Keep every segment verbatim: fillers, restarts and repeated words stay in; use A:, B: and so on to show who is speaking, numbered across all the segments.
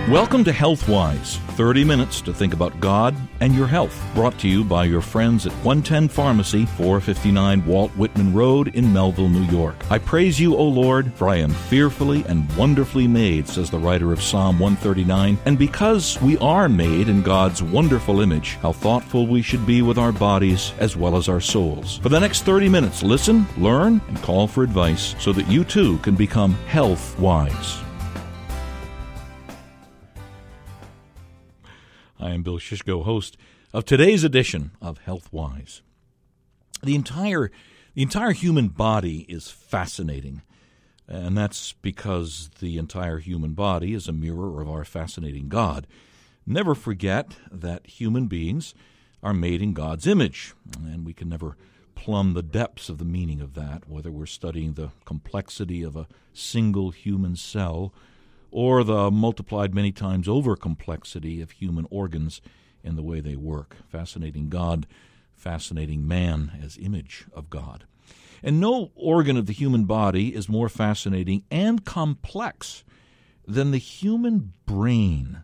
A: Welcome to HealthWise, thirty minutes to think about God and your health. Brought to you by your friends at one ten Pharmacy, four fifty-nine Walt Whitman Road in Melville, New York. I praise you, O Lord, for I am fearfully and wonderfully made, says the writer of Psalm one thirty-nine. And because we are made in God's wonderful image, how thoughtful we should be with our bodies as well as our souls. For the next thirty minutes, listen, learn, and call for advice so that you too can become health-wise. I am Bill Shishko, host of today's edition of HealthWise. The entire, the entire human body is fascinating, and that's because the entire human body is a mirror of our fascinating God. Never forget that human beings are made in God's image, and we can never plumb the depths of the meaning of that, whether we're studying the complexity of a single human cell or the multiplied many times over complexity of human organs and the way they work. Fascinating God, fascinating man as image of God. And no organ of the human body is more fascinating and complex than the human brain.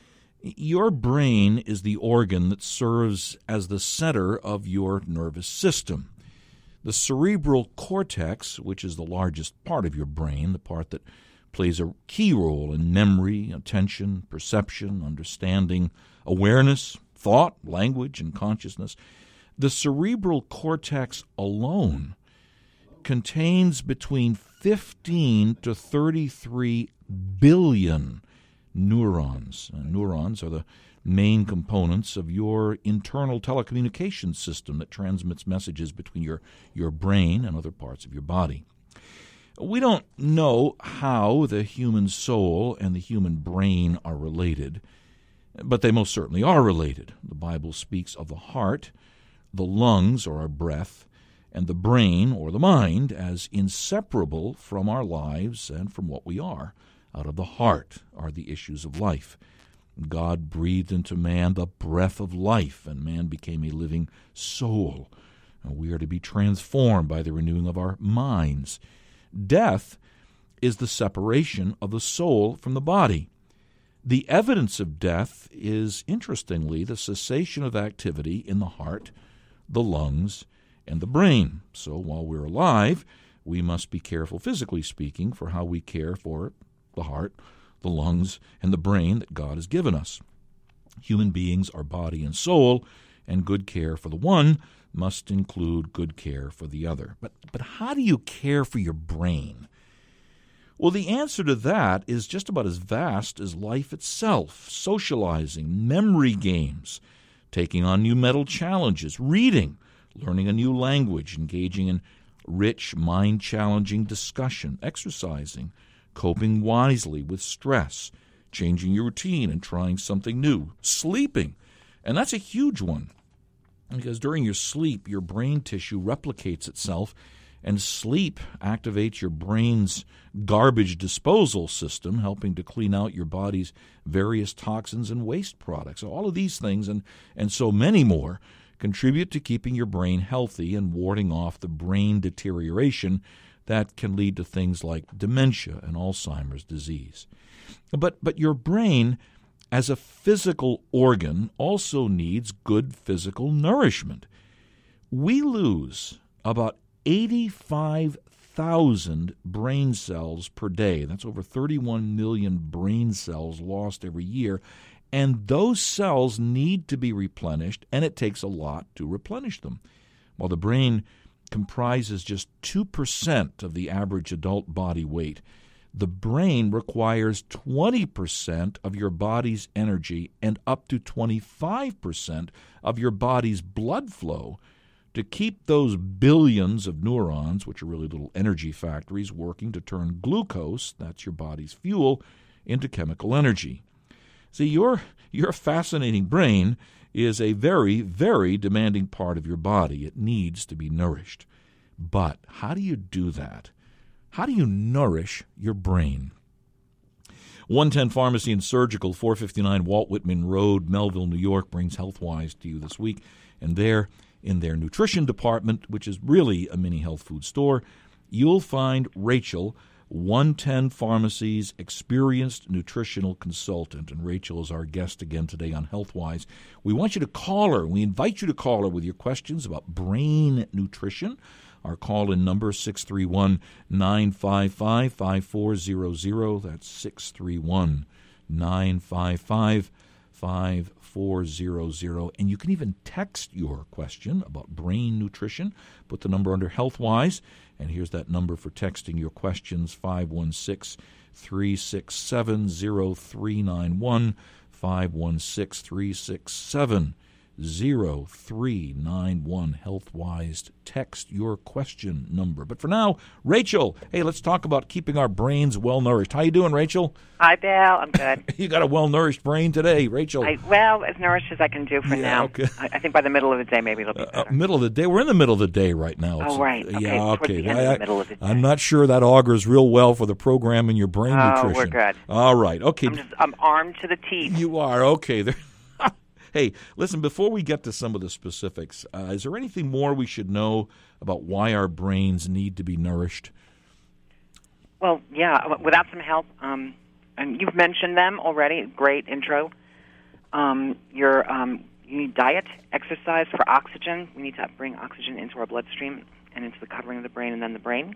A: Your brain is the organ that serves as the center of your nervous system. The cerebral cortex, which is the largest part of your brain, the part that plays a key role in memory, attention, perception, understanding, awareness, thought, language, and consciousness. The cerebral cortex alone contains between fifteen to thirty-three billion neurons. Uh, neurons are the main components of your internal telecommunications system that transmits messages between your, your brain and other parts of your body. We don't know how the human soul and the human brain are related, but they most certainly are related. The Bible speaks of the heart, the lungs, or our breath, and the brain, or the mind, as inseparable from our lives and from what we are. Out of the heart are the issues of life. God breathed into man the breath of life, and man became a living soul. We are to be transformed by the renewing of our minds. Death is the separation of the soul from the body. The evidence of death is, interestingly, the cessation of activity in the heart, the lungs, and the brain. So while we're alive, we must be careful, physically speaking, for how we care for the heart, the lungs, and the brain that God has given us. Human beings are body and soul, and good care for the one must include good care for the other. But but how do you care for your brain? Well, the answer to that is just about as vast as life itself. Socializing, memory games, taking on new mental challenges, reading, learning a new language, engaging in rich, mind-challenging discussion, exercising, coping wisely with stress, changing your routine and trying something new, sleeping. And that's a huge one, because during your sleep, your brain tissue replicates itself, and sleep activates your brain's garbage disposal system, helping to clean out your body's various toxins and waste products. So all of these things, and, and so many more, contribute to keeping your brain healthy and warding off the brain deterioration that can lead to things like dementia and Alzheimer's disease. But, but your brain, as a physical organ, also needs good physical nourishment. We lose about eighty-five thousand brain cells per day. That's over thirty-one million brain cells lost every year. And those cells need to be replenished, and it takes a lot to replenish them. While the brain comprises just two percent of the average adult body weight, the brain requires twenty percent of your body's energy and up to twenty-five percent of your body's blood flow to keep those billions of neurons, which are really little energy factories, working to turn glucose, that's your body's fuel, into chemical energy. See, your, your fascinating brain is a very, very demanding part of your body. It needs to be nourished. But how do you do that? How do you nourish your brain? one ten Pharmacy and Surgical, four fifty-nine Walt Whitman Road, Melville, New York, brings HealthWise to you this week. And there, in their nutrition department, which is really a mini health food store, you'll find Rachel one ten Pharmacies, experienced nutritional consultant. And Rachel is our guest again today on HealthWise. We want you to call her. We invite you to call her with your questions about brain nutrition. Our call-in number, six three one, nine five five, five four zero zero. That's six three one, nine five five, five four zero zero. And you can even text your question about brain nutrition. Put the number under HealthWise. And here's that number for texting your questions, five one six, three six seven, zero three nine one, five one six, three six seven, zero three nine one. HealthWise, text your question number. But for now, Rachel, hey, let's talk about keeping our brains well-nourished. How you doing, Rachel?
B: Hi, Bill. I'm good.
A: You got a well-nourished brain today, Rachel.
B: I, well, as nourished as I can do for
A: yeah,
B: now.
A: Okay.
B: I, I think by the middle of the day, maybe it'll be better.
A: Uh, middle of the day? We're in the middle of the day right now.
B: Oh, right. Okay.
A: Yeah,
B: Towards
A: okay.
B: the end
A: I,
B: of the middle of the day.
A: I'm not sure that augurs real well for the program in your brain
B: oh,
A: nutrition.
B: we're good.
A: All right. Okay.
B: I'm, just, I'm armed to the teeth.
A: You are. Okay. Hey, listen, before we get to some of the specifics, uh, is there anything more we should know about why our brains need to be nourished?
B: Well, yeah, without some help, um, and you've mentioned them already, great intro. Um, your, um, you need diet, exercise for oxygen. We need to bring oxygen into our bloodstream and into the covering of the brain and then the brain.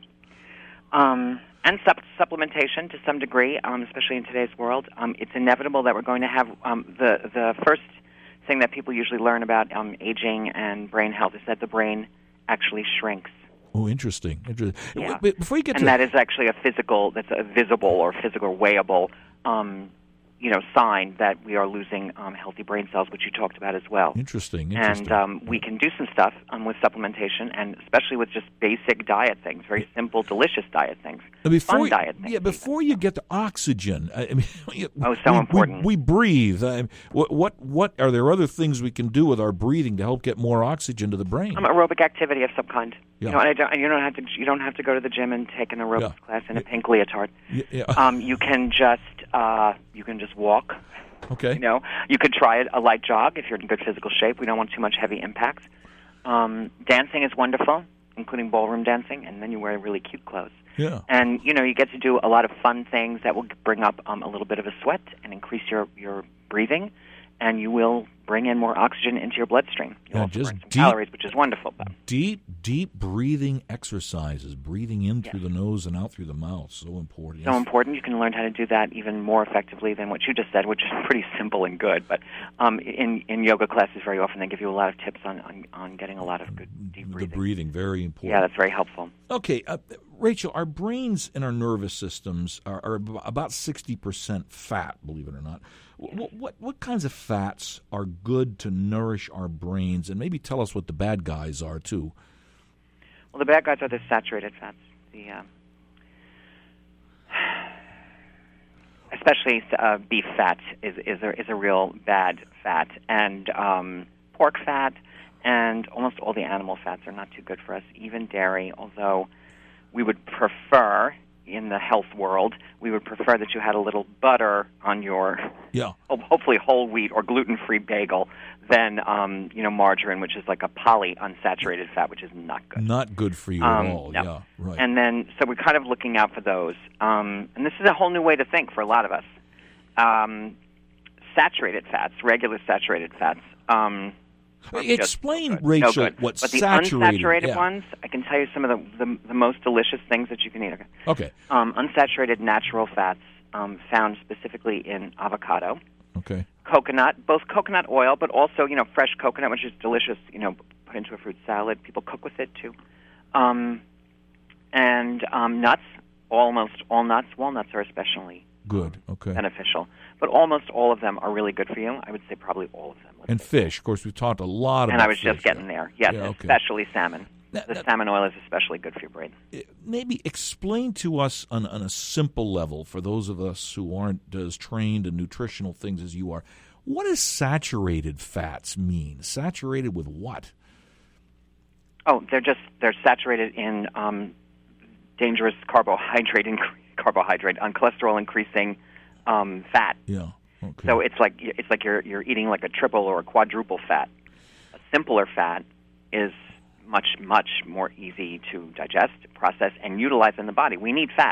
B: Um, and sup- supplementation to some degree, um, especially in today's world. Um, it's inevitable that we're going to have um, the, the first thing that people usually learn about um, aging and brain health is that the brain actually shrinks.
A: Oh, interesting. interesting.
B: Yeah.
A: Before you get
B: and
A: to
B: that is actually a physical, that's a visible or physical weighable, um, you know, sign that we are losing um, healthy brain cells, which you talked about as well.
A: Interesting. interesting.
B: And um, we can do some stuff um, with supplementation, and especially with just basic diet things, very simple, delicious diet things,
A: before
B: fun
A: you,
B: diet things.
A: Yeah, before you get to oxygen, I mean,
B: oh, so
A: we,
B: important.
A: We, we breathe. I mean, what, what, what are there other things we can do with our breathing to help get more oxygen to the brain?
B: Um, aerobic activity of some kind.
A: Yeah.
B: You know, and, I don't, and you don't have to. You don't have to go to the gym and take an aerobics
A: Yeah.
B: class in a pink leotard.
A: Yeah, yeah.
B: Um, you can just uh, you can just walk.
A: Okay.
B: You know, you could try a light jog if you're in good physical shape. We don't want too much heavy impact. Um, dancing is wonderful, including ballroom dancing, and then you wear really cute clothes.
A: Yeah.
B: And, you know, you get to do a lot of fun things that will bring up um, a little bit of a sweat and increase your, your breathing, and you will bring in more oxygen into your bloodstream. You'll
A: Yeah,
B: also
A: just
B: burn some
A: deep-
B: calories, which is wonderful. But
A: Deep, deep breathing exercises, breathing in
B: Yes.
A: through the nose and out through the mouth, so important.
B: so
A: Yes.
B: important. You can learn how to do that even more effectively than what you just said, which is pretty simple and good. But um, in, in yoga classes, very often they give you a lot of tips on, on, on getting a lot of good deep breathing.
A: The breathing, very important.
B: Yeah, that's very helpful.
A: Okay, uh, Rachel, our brains and our nervous systems are, are ab- about sixty percent fat, believe it or not. What, what what kinds of fats are good to nourish our brains? And maybe tell us what the bad guys are, too.
B: Well, the bad guys are the saturated fats, the uh, especially uh, beef fat is is a, is a real bad fat, and um, pork fat, and almost all the animal fats are not too good for us. Even dairy, although we would prefer in the health world, we would prefer that you had a little butter on your,
A: Yeah.
B: hopefully whole wheat or gluten-free bagel, than um, you know margarine, which is like a polyunsaturated fat, which is not good.
A: Not good for you
B: Um,
A: at all.
B: no.
A: Yeah, right.
B: And then, so we're kind of looking out for those. Um, and this is a whole new way to think for a lot of us. Um, saturated fats, regular saturated fats. Um, are just
A: Explain,
B: no good.
A: Rachel,
B: No good.
A: what
B: but the
A: saturated-
B: unsaturated
A: yeah.
B: ones, I can tell you some of the, the, the most delicious things that you can eat. Okay.
A: Okay,
B: Um, unsaturated natural fats um, found specifically in avocado,
A: okay.
B: coconut, both coconut oil, but also, you know, fresh coconut, which is delicious, you know, put into a fruit salad. People cook with it, too. Um, and um, nuts, almost all nuts. Walnuts are especially
A: Good, okay.
B: beneficial. But almost all of them are really good for you. I would say probably all of them.
A: And fish. Of course, we've talked a lot about
B: And I was
A: fish,
B: just getting
A: yeah.
B: there. Yes,
A: Yeah, okay.
B: especially salmon.
A: Now-
B: The
A: now-
B: salmon oil is especially good for your brain.
A: Maybe explain to us on, on a simple level, for those of us who aren't as trained in nutritional things as you are, what does saturated fats mean? Saturated with what?
B: Oh, they're just they're saturated in um, dangerous carbohydrate, inc- carbohydrate, on cholesterol increasing um, fat.
A: Yeah. Okay.
B: So it's like it's like you're you're eating like a triple or a quadruple fat. A simpler fat is much much more easy to digest, process, and utilize in the body. We need fat.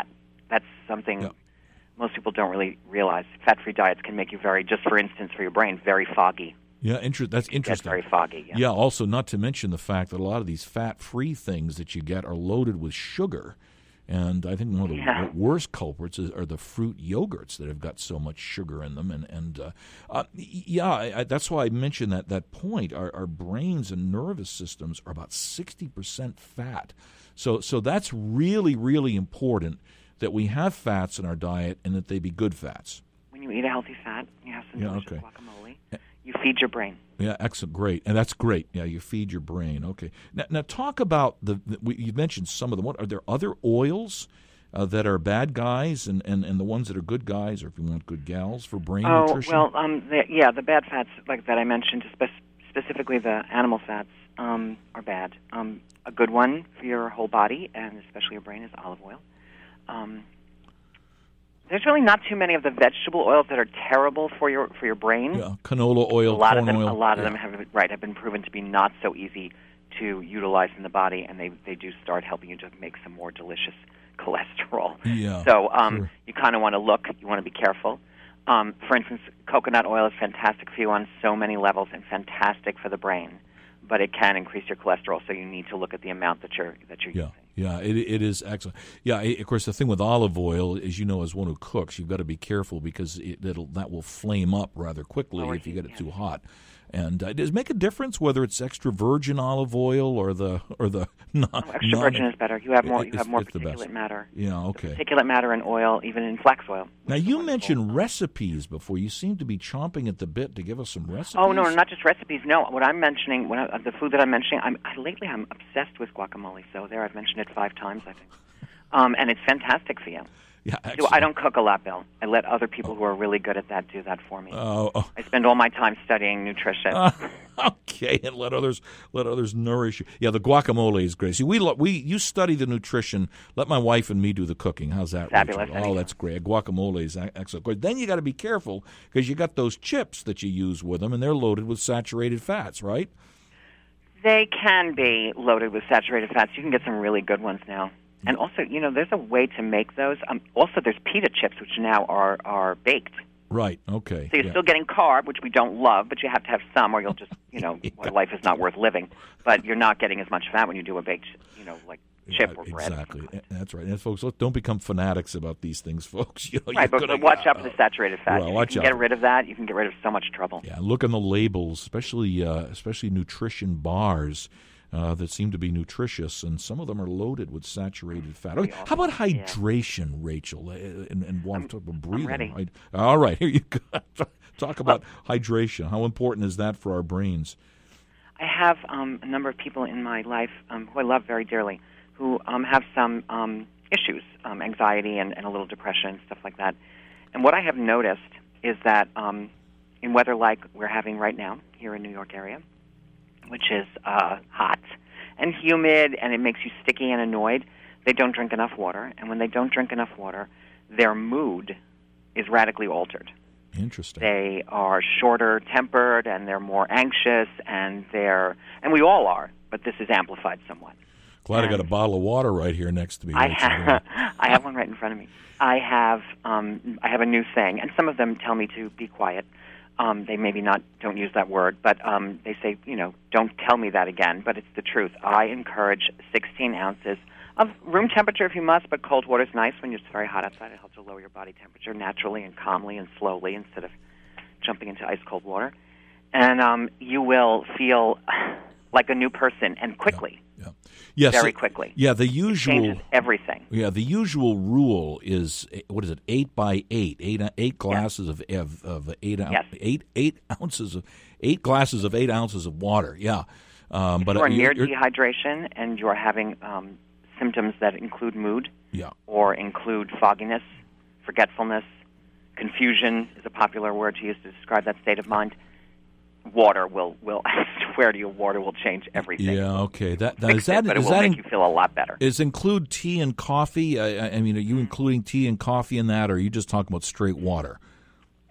B: That's something
A: Yeah.
B: most people don't really realize. Fat-free diets can make you very, just for instance, for your brain, very foggy.
A: Yeah, inter- that's
B: It
A: interesting.
B: gets very foggy. Yeah.
A: Yeah, also not to mention the fact that a lot of these fat-free things that you get are loaded with sugar. And I think one of the
B: Yeah.
A: w- worst culprits is, are the fruit yogurts that have got so much sugar in them. And, and uh, uh, yeah, I, I, that's why I mentioned that, that point. Our, our brains and nervous systems are about sixty percent fat. So, so that's really, really important that we have fats in our diet and that they be good fats.
B: When you eat a healthy fat, you have some
A: Yeah,
B: delicious
A: okay.
B: guacamole, you feed your brain.
A: Yeah, excellent, great, and that's great. Yeah, you feed your brain. Okay, now, now talk about the. the we, you mentioned some of them. What are there other oils uh, that are bad guys, and, and, and the ones that are good guys, or if you want good gals for brain
B: Oh,
A: nutrition?
B: well, um, the, yeah, the bad fats like that I mentioned, spe- specifically the animal fats, um, are bad. Um, a good one for your whole body, and especially your brain, is olive oil. Um, there's really not too many of the vegetable oils that are terrible for your for your brain.
A: Yeah, canola oil,
B: a lot
A: corn
B: of them,
A: oil.
B: a lot of
A: yeah.
B: them have right have been proven to be not so easy to utilize in the body, and they they do start helping you to make some more delicious cholesterol.
A: Yeah,
B: So um,
A: sure.
B: you kind of want to look. You want to be careful. Um, for instance, coconut oil is fantastic for you on so many levels and fantastic for the brain, but it can increase your cholesterol. So you need to look at the amount that you're that you're
A: Yeah,
B: using.
A: yeah, it it is excellent. Yeah, it, of course, the thing with olive oil, as you know, as one who cooks, you've got to be careful because it, it'll that will flame up rather quickly
B: Lower
A: if you
B: heat,
A: get it
B: yeah.
A: too hot. And uh, does it make a difference whether it's extra virgin olive oil or the or the non?
B: Oh, extra virgin is better. You have more. You
A: It's-
B: have more
A: it's the best.
B: particulate matter.
A: Yeah, okay.
B: Particulate matter in oil, even in flax oil.
A: Now
B: which is
A: you
B: wonderful.
A: mentioned recipes before. You seem to be chomping at the bit to give us some recipes.
B: Oh no, not just recipes. No, what I'm mentioning, what I, the food that I'm mentioning, I'm I, lately I'm obsessed with guacamole. So there, I've mentioned it five times, I think, um, and it's fantastic for you.
A: Yeah,
B: Do,
A: excellent.
B: I don't cook a lot, Bill. I let other people who are really good at that do that for me.
A: Oh, oh.
B: I spend all my time studying nutrition.
A: Uh, okay, and let others let others nourish you. Yeah, the guacamole is great. See, we lo- we you study the nutrition. Let my wife and me do the cooking. How's that?
B: Fabulous.
A: Rachel? Oh, that's great. Guacamole is e- excellent. But then you got to be careful because you got those chips that you use with them, and they're loaded with saturated fats, right?
B: They can be loaded with saturated fats. You can get some really good ones now. And also, you know, there's a way to make those. Um, also, there's pita chips, which now are, are baked.
A: Right. Okay.
B: So you're
A: yeah.
B: still getting carb, which we don't love, but you have to have some, or you'll just, you know,
A: Yeah.
B: life is not worth living. But you're not getting as much fat when you do a baked, you know, like chip
A: Yeah,
B: or bread.
A: Exactly. That's right. And folks, look, don't become fanatics about these things, folks. You know,
B: Right,
A: you're
B: but,
A: gonna-
B: but watch out for the saturated fat.
A: Well,
B: if
A: watch
B: you can
A: out.
B: get rid of that, you can get rid of so much trouble.
A: Yeah, look on the labels, especially uh, especially nutrition bars uh, that seem to be nutritious, and some of them are loaded with saturated fat. Okay, how about hydration, Rachel? Uh, And, and while I'm talking about breathing,
B: ready.
A: right? All right, here you go. Talk about hydration. How important is that for our brains?
B: I have um, a number of people in my life um, who I love very dearly who um, have some um, issues, um, anxiety and, and a little depression and stuff like that. And what I have noticed is that um, in weather like we're having right now here in New York area, which is uh, hot and humid and it makes you sticky and annoyed, they don't drink enough water. And when they don't drink enough water, their mood is radically altered.
A: Interesting.
B: They are shorter tempered and they're more anxious and they're and we all are, but this is amplified somewhat.
A: Glad I got a
B: and
A: bottle of water right here next to me.
B: I
A: Rachel.
B: have I have one right in front of me. I have um, I have a new thing, and some of them tell me to be quiet. Um, they maybe not don't use that word, but um, they say, you know, don't tell me that again. But it's the truth. I encourage sixteen ounces of room temperature if you must, but cold water is nice when it's very hot outside. It helps to lower your body temperature naturally and calmly and slowly instead of jumping into ice cold water. And um, you will feel like a new person and quickly.
A: Yeah. Yes.
B: Very quickly.
A: Yeah, the usual
B: Changes everything.
A: Yeah, the usual rule is what is it? Eight by eight, eight eight glasses of of, of eight ounce,
B: Yes.
A: eight eight ounces of eight glasses of eight ounces of water. Yeah, um,
B: If
A: but
B: you are near
A: you're- you're-
B: dehydration and you are having um, symptoms that include mood
A: yeah,
B: or include fogginess, forgetfulness, confusion is a popular word to use to describe that state of mind. Water will, will I swear to you, water will change everything.
A: yeah. Okay, that, that
B: Fix
A: is that
B: it, but it
A: is
B: will
A: that
B: make
A: in-
B: you feel a lot better.
A: is include tea and coffee? I, I- I mean, are you including tea and coffee in that, or are you just talking about straight water?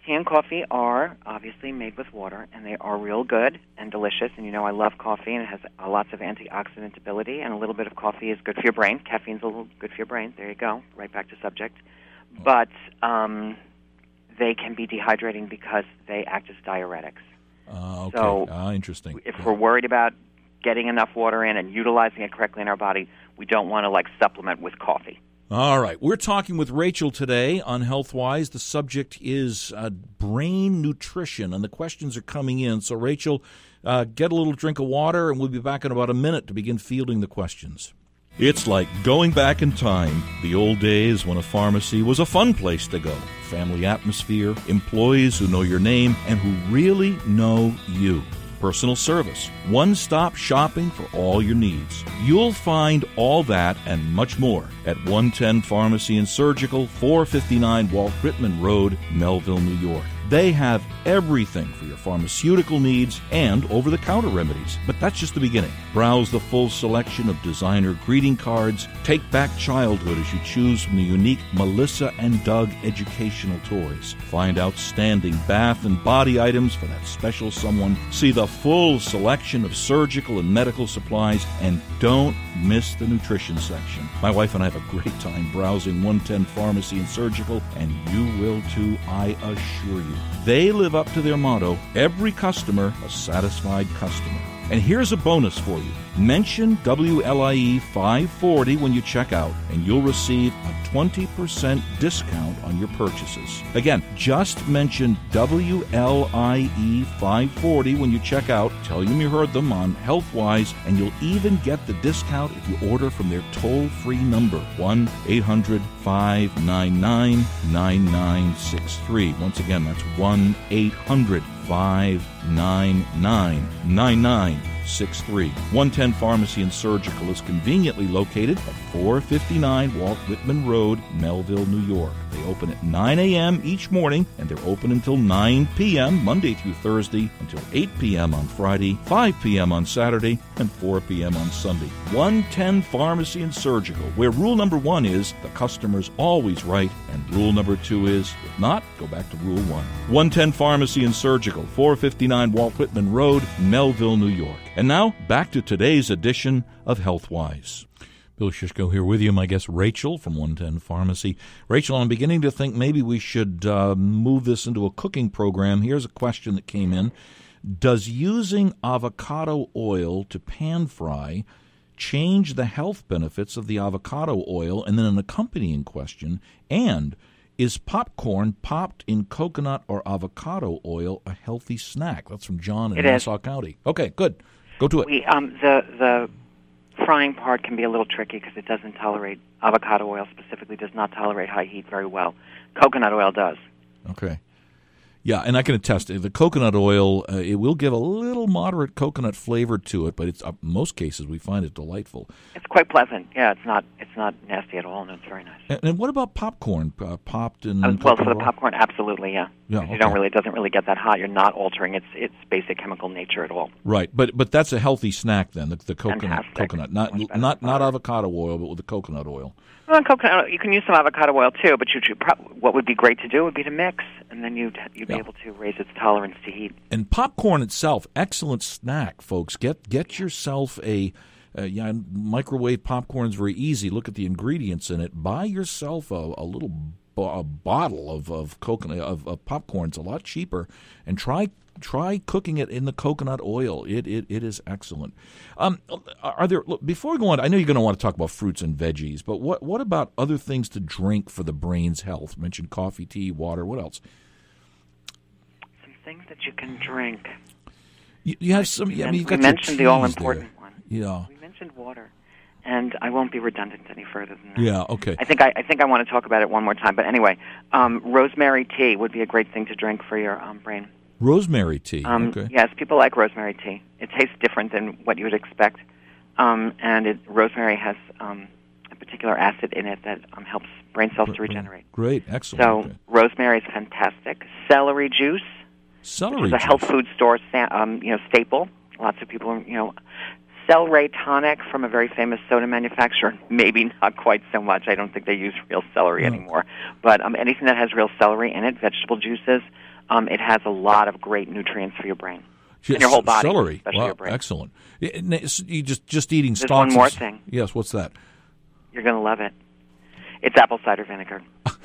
B: tea and coffee are obviously made with water, and they are real good and delicious. And you know I love coffee, and it has uh, lots of antioxidant ability, and a little bit of coffee is good for your brain. Caffeine's a little good for your brain. There you go, right back to subject. But um, they can be dehydrating because they act as diuretics.
A: Uh, okay.
B: So
A: ah, interesting.
B: if
A: Yeah.
B: we're worried about getting enough water in and utilizing it correctly in our body, we don't want to like supplement with coffee.
A: All right. We're talking with Rachel today on HealthWise. The subject is uh, brain nutrition, and the questions are coming in. So, Rachel, uh, get a little drink of water, and we'll be back in about a minute to begin fielding the questions. It's like going back in time, the old days when a pharmacy was a fun place to go. Family atmosphere, employees who know your name and who really know you. Personal service, one-stop shopping for all your needs. You'll find all that and much more at one ten Pharmacy and Surgical, four fifty-nine Walt Whitman Road, Melville, New York. They have everything for your pharmaceutical needs and over-the-counter remedies. But that's just the beginning. Browse the full selection of designer greeting cards. Take back childhood as you choose from the unique Melissa and Doug educational toys. Find outstanding bath and body items for that special someone. See the full selection of surgical and medical supplies, and don't miss the nutrition section. My wife and I have a great time browsing one ten Pharmacy and Surgical, and you will too, I assure you. They live up to their motto, every customer a satisfied customer. And here's a bonus for you. Mention W L I E five forty when you check out, and you'll receive a twenty percent discount on your purchases. Again, just mention W L I E five forty when you check out. Tell them you heard them on HealthWise, and you'll even get the discount if you order from their toll-free number, one eight hundred five nine nine nine nine six three. Once again, that's one eight hundred five nine nine nine nine six three. one ten Pharmacy and Surgical is conveniently located at four fifty-nine Walt Whitman Road, Melville, New York. They open at nine a.m. each morning, and they're open until nine p.m. Monday through Thursday, until eight p.m. on Friday, five p.m. on Saturday, and four p.m. on Sunday. one ten Pharmacy and Surgical, where rule number one is the customer's always right, and rule number two is, if not, go back to rule one. one ten Pharmacy and Surgical, four fifty-nine Walt Whitman Road, Melville, New York. And now, back to today's edition of HealthWise. Bill Shishko here with you, my guest Rachel from one ten Pharmacy. Rachel, I'm beginning to think maybe we should uh, move this into a cooking program. Here's a question that came in. Does using avocado oil to pan fry change the health benefits of the avocado oil? And then an accompanying question, and is popcorn popped in coconut or avocado oil a healthy snack? That's from John in
B: It
A: Nassau
B: is.
A: County. Okay, good. Go to it.
B: We um, the the frying part can be a little tricky because it doesn't tolerate avocado oil specifically does not tolerate high heat very well. Coconut oil does.
A: Okay. Yeah, and I can attest, the coconut oil, uh, it will give a little moderate coconut flavor to it, but it's uh, most cases we find it delightful.
B: It's quite pleasant. Yeah, it's not it's not nasty at all, and it's very nice.
A: And, and what about popcorn? Uh, popped in
B: Uh, well, for
A: coconut
B: the
A: oil?
B: popcorn, absolutely, yeah.
A: Yeah,
B: 'Cause
A: okay.
B: You don't really it doesn't really get that hot. You're not altering its its basic chemical nature at all.
A: Right, but but that's a healthy snack then, the, the coconut,
B: Fantastic.
A: coconut, not
B: Much better
A: not
B: than
A: not
B: butter.
A: avocado oil, but with the coconut oil.
B: Well, coconut. You can use some avocado oil too, but you should prob- what would be great to do would be to mix, and then you'd you'd
A: Yeah.
B: be able to raise its tolerance to heat.
A: And popcorn itself, excellent snack, folks. Get get yourself a uh, yeah, microwave popcorn is very easy. Look at the ingredients in it. Buy yourself a, a little bo- a bottle of of coconut of, of popcorn. It's a lot cheaper, and try try cooking it in the coconut oil. It it, it is excellent. Um, are there look, before we go on? I know you're going to want to talk about fruits and veggies, but what what about other things to drink for the brain's health? Mentioned coffee, tea, water. What else?
B: Some things that you can drink.
A: You, you have some. I mean, you've got
B: we
A: your
B: mentioned the
A: teas
B: all-important
A: there.
B: one.
A: Yeah.
B: We mentioned water, and I won't be redundant any further than that.
A: Yeah. Okay.
B: I think I, I think I want to talk about it one more time. But anyway, um, rosemary tea would be a great thing to drink for your um, brain.
A: Rosemary tea.
B: Um,
A: okay.
B: Yes, people like rosemary tea. It tastes different than what you would expect, um, and it, rosemary has um, a particular acid in it that um, helps brain cells to regenerate.
A: Great. Excellent.
B: So
A: Okay.
B: rosemary is fantastic. Celery juice,
A: Celery
B: which is a
A: juice.
B: health food store sa- um, you know staple. Lots of people, you know, Celery tonic from a very famous soda manufacturer. Maybe not quite so much. I don't think they use real celery
A: No.
B: anymore. But um, anything that has real celery in it, vegetable juices, Um, it has a lot of great nutrients for your brain
A: Just
B: and your whole body,
A: celery.
B: especially
A: Wow,
B: your brain.
A: excellent. You just just eating
B: There's
A: stalks.
B: one more
A: of,
B: thing.
A: Yes, what's that?
B: You're going to love it. It's apple cider vinegar.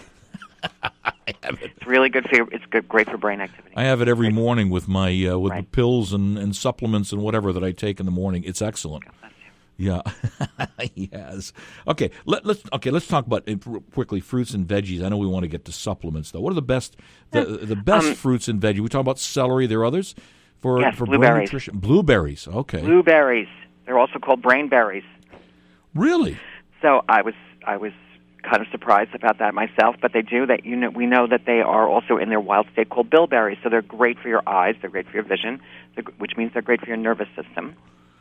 A: I have it.
B: It's really good for your, it's good, great for brain activity.
A: I have it every morning with my uh, with
B: Right.
A: the pills and, and supplements and whatever that I take in the morning. It's excellent.
B: God bless you.
A: Yeah, yes. Okay, let, let's okay. Let's talk about it quickly. Fruits and veggies. I know we want to get to supplements though. What are the best the the best
B: Um,
A: fruits and veggies? We talk about celery. There are others for
B: Yes,
A: for brain
B: blueberries.
A: nutrition. Blueberries. Okay,
B: Blueberries. They're also called brain berries.
A: really?
B: So I was I was kind of surprised about that myself, but they do. That you know, we know that they are also in their wild state called bilberries. So they're great for your eyes. They're great for your vision, they're, which means they're great for your nervous system,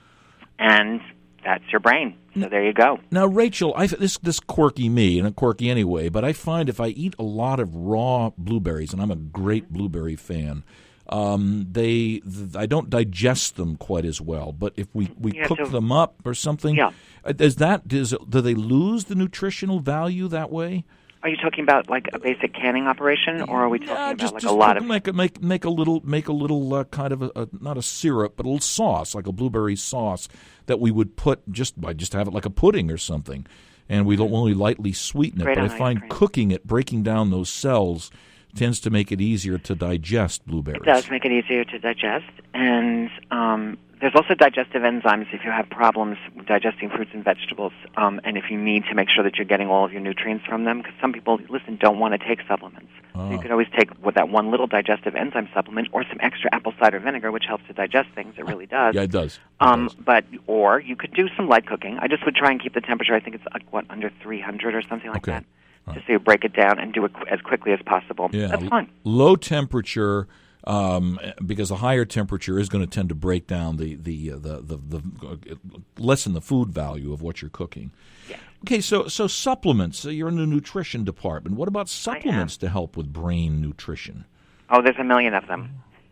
B: and that's your brain. So there you go.
A: Now, Rachel, I this this quirky me and a quirky anyway, but I find if I eat a lot of raw blueberries, and I'm a great blueberry fan, um, they th- I don't digest them quite as well. But if we, we
B: You have
A: cook
B: to-
A: them up or something,
B: Yeah.
A: uh, does that does do they lose the nutritional value that way?
B: Are you talking about like a basic canning operation, or are we talking
A: Yeah,
B: about
A: just,
B: like
A: just
B: a lot
A: cook-
B: of?
A: make a make make a little make a little uh, kind of a, a not a syrup, but a little sauce, like a blueberry sauce that we would put just by just have it like a pudding or something, and we don't only lightly sweeten it.
B: Great
A: but I
B: on ice
A: find
B: cream.
A: cooking it, breaking down those cells, tends to make it easier to digest blueberries.
B: It does make it easier to digest, and um, there's also digestive enzymes if you have problems digesting fruits and vegetables, um, and if you need to make sure that you're getting all of your nutrients from them, because some people, listen, don't want to take supplements. So you
A: Ah.
B: could always take with that one little digestive enzyme supplement or some extra apple cider vinegar, which helps to digest things. It really does.
A: Yeah, it does. It
B: Um,
A: does.
B: but or you could do some light cooking. I just would try and keep the temperature. I think it's like what under three hundred or something like
A: Okay.
B: that.
A: All
B: Just so you break it down and do it qu- as quickly as possible.
A: Yeah,
B: That's
A: l-
B: fine.
A: low temperature. Um, because a higher temperature is going to tend to break down the the, uh, the the the uh, lessen the food value of what you're cooking.
B: Yeah.
A: Okay, so so supplements. So you're in the nutrition department. What about supplements to help with brain nutrition?
B: Oh, there's a million of them.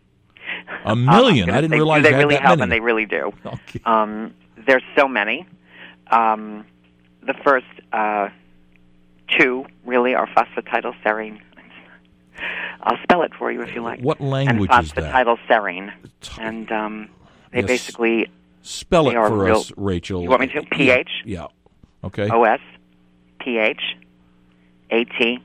A: A
B: Um,
A: million.
B: I'm gonna
A: I didn't
B: say,
A: realize
B: do they
A: you had
B: really
A: that
B: help,
A: many.
B: and they really do.
A: Okay.
B: Um, there's so many. Um, the first uh, two really are phosphatidylserine. I'll spell it for you if you like.
A: What language
B: and
A: is that?
B: phosphatidylserine, and um, they
A: Yes.
B: basically
A: Spell
B: they
A: it
B: are
A: for
B: real-
A: us, Rachel.
B: You want me to? P H?
A: Yeah. yeah. Okay.
B: O S P H A T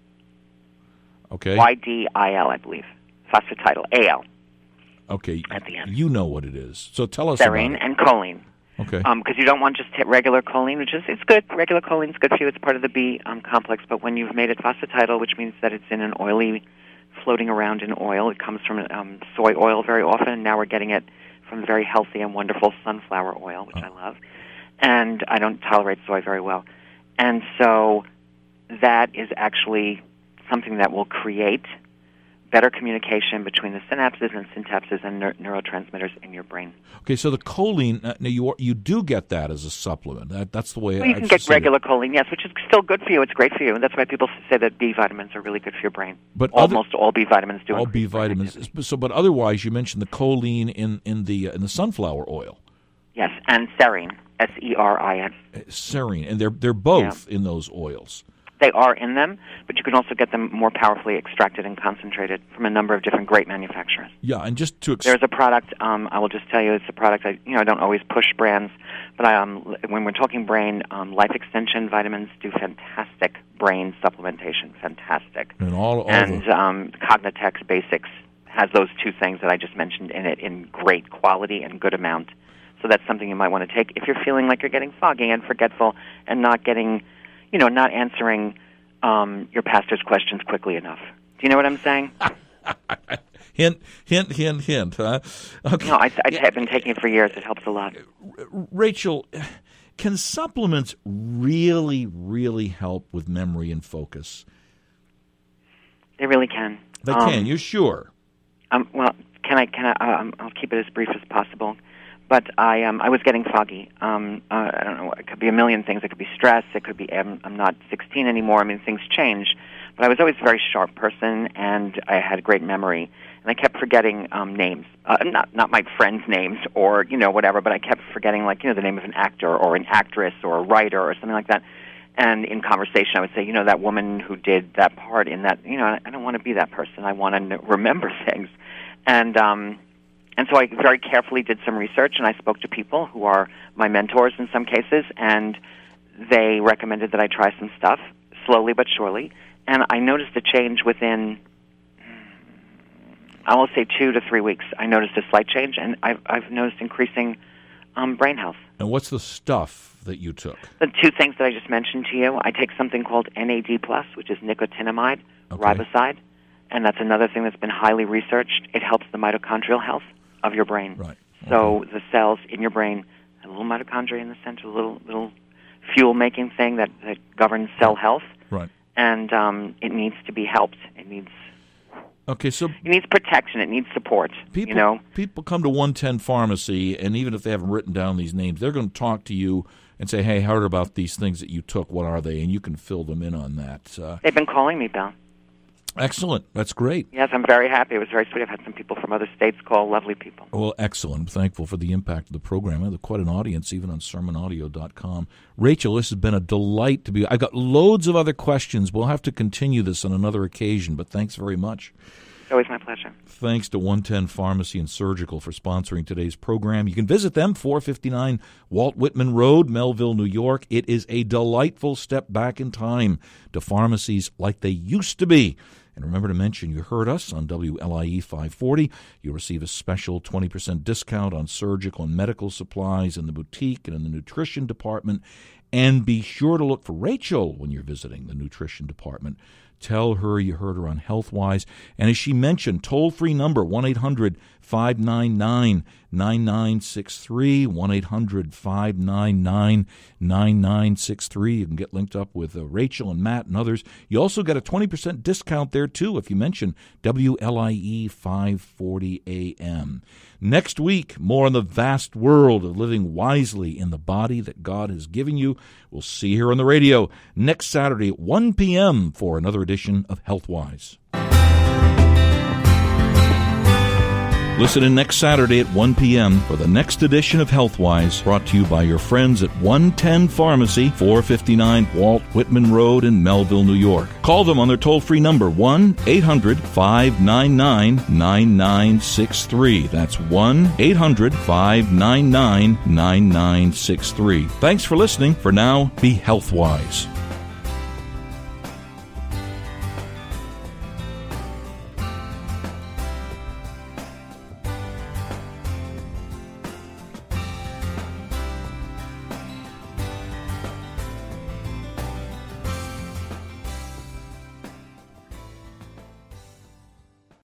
A: Okay.
B: Y D I L, I believe. Phosphatidyl, A L,
A: Okay.
B: at the end.
A: You know what it is. So tell us
B: serine,
A: about it.
B: and choline.
A: Okay.
B: Because um, you don't want just hit regular choline, which is it's good. Regular choline is good for you. It's part of the B um, complex. But when you've made it phosphatidyl, which means that it's in an oily, floating around in oil, it comes from um, soy oil very often, and now we're getting it from very healthy and wonderful sunflower oil, which
A: Oh.
B: I love. And I don't tolerate soy very well. And so that is actually something that will create better communication between the synapses and synapses and neur- neurotransmitters in your brain.
A: Okay, so the choline, uh, now you are, you do get that as a supplement. That, that's the way
B: Well, you
A: I
B: can get
A: see it.
B: regular choline, yes, which is still good for you. It's great for you. And that's why people say that B vitamins are really good for your brain.
A: But other-
B: Almost all B vitamins do.
A: All
B: increase
A: B
B: brain
A: vitamins.
B: activity.
A: So, but otherwise, you mentioned the choline in, in the uh, in the sunflower oil,
B: Yes, and serine, S E R I N.
A: uh, serine, and they're they're both in those oils.
B: They are in them, but you can also get them more powerfully extracted and concentrated from a number of different great manufacturers.
A: Yeah, and just to ex-
B: There's a product, um, I will just tell you, it's a product, I, you know, I don't always push brands, but I, um, when we're talking brain, um, Life Extension vitamins do fantastic brain supplementation, fantastic.
A: and all, all
B: and
A: the,
B: um, Cognitex Basics has those two things that I just mentioned in it in great quality and good amount. So that's something you might want to take if you're feeling like you're getting foggy and forgetful and not getting, you know, not answering um, your pastor's questions quickly enough. Do you know what I'm saying?
A: hint, hint, hint, hint. Huh? Okay.
B: No, I, I, I've been taking it for years. It helps a lot.
A: Rachel, can supplements really, really help with memory and focus?
B: They really can.
A: They
B: Um,
A: can. You're sure?
B: Um, well, can I? Can I? Um, I'll keep it as brief as possible. But I, um, I was getting foggy. Um, uh, I don't know. It could be a million things. It could be stress. It could be I'm, I'm not sixteen anymore. I mean, things change. But I was always a very sharp person, and I had great memory. And I kept forgetting um, names, uh, not not my friends' names or you know whatever. But I kept forgetting like you know the name of an actor or an actress or a writer or something like that. And in conversation, I would say, you know, that woman who did that part in that, you know, I don't want to be that person. I want to remember things. And um, and so I very carefully did some research, and I spoke to people who are my mentors in some cases, and they recommended that I try some stuff, slowly but surely. And I noticed a change within, I will say, two to three weeks. I noticed a slight change, and I've, I've noticed increasing um, brain health.
A: And what's the stuff that you took?
B: The two things that I just mentioned to you. I take something called N A D plus, which is nicotinamide
A: Okay.
B: riboside, and that's another thing that's been highly researched. It helps the mitochondrial health of your brain.
A: Right.
B: So the cells in your brain have a little mitochondria in the center, a little little fuel-making thing that, that governs cell health.
A: Right.
B: And um, it needs to be helped. It needs
A: Okay, so
B: it needs protection. It needs support.
A: people
B: you know,
A: people come to one ten Pharmacy, and even if they haven't written down these names, they're going to talk to you and say, "Hey, I heard about these things that you took. What are they?" And you can fill them in on that. Uh,
B: they've been calling me, Bill.
A: excellent. That's great.
B: Yes, I'm very happy. It was very sweet. I've had some people from other states call. Lovely people.
A: Well, excellent. I'm thankful for the impact of the program. I have quite an audience, even on sermon audio dot com. Rachel, this has been a delight to be. I've got loads of other questions. We'll have to continue this on another occasion, but thanks very much.
B: It's always my pleasure.
A: Thanks to one ten Pharmacy and Surgical for sponsoring today's program. You can visit them, four fifty-nine Walt Whitman Road, Melville, New York. It is a delightful step back in time to pharmacies like they used to be. And remember to mention you heard us on W L I E five forty. You'll receive a special twenty percent discount on surgical and medical supplies in the boutique and in the nutrition department. And be sure to look for Rachel when you're visiting the nutrition department. Tell her you heard her on HealthWise. And as she mentioned, toll-free number, one eight hundred five nine nine nine nine six three, one eight hundred five nine nine nine nine six three. You can get linked up with uh, Rachel and Matt and others. You also get a twenty percent discount there, too, if you mention W L I E five forty A M. Next week, more on the vast world of living wisely in the body that God has given you. We'll see you here on the radio next Saturday at one p.m. for another edition of HealthWise. Listen in next Saturday at one p.m. for the next edition of HealthWise, brought to you by your friends at one ten Pharmacy, four fifty-nine Walt Whitman Road in Melville, New York. Call them on their toll-free number, one eight hundred five nine nine nine nine six three. That's one eight hundred five nine nine nine nine six three. Thanks for listening. For now, be HealthWise.